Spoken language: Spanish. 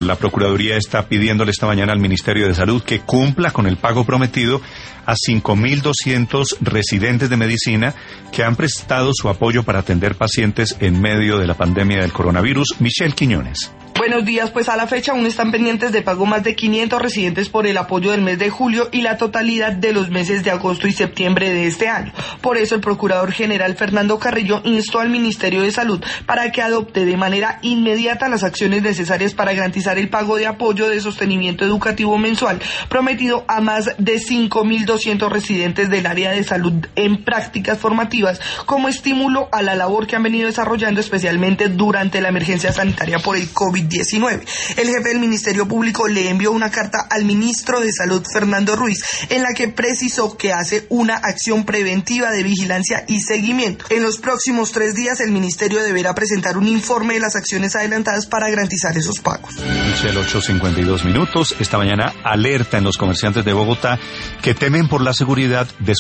La Procuraduría está pidiéndole esta mañana al Ministerio de Salud que cumpla con el pago prometido a 5.200 residentes de medicina que han prestado su apoyo para atender pacientes en medio de la pandemia del coronavirus. Michelle Quiñones. Buenos días, pues a la fecha aún están pendientes de pago más de 500 residentes por el apoyo del mes de julio y la totalidad de los meses de agosto y septiembre de este año. Por eso el Procurador General Fernando Carrillo instó al Ministerio de Salud para que adopte de manera inmediata las acciones necesarias para garantizar el pago de apoyo de sostenimiento educativo mensual prometido a más de 5.200 residentes del área de salud en prácticas formativas como estímulo a la labor que han venido desarrollando especialmente durante la emergencia sanitaria por el COVID-19. El jefe del Ministerio Público le envió una carta al ministro de Salud, Fernando Ruiz, en la que precisó que hace una acción preventiva de vigilancia y seguimiento. En los próximos 3 días, el ministerio deberá presentar un informe de las acciones adelantadas para garantizar esos pagos. Michelle, 8:52. Esta mañana alerta en los comerciantes de Bogotá que temen por la seguridad de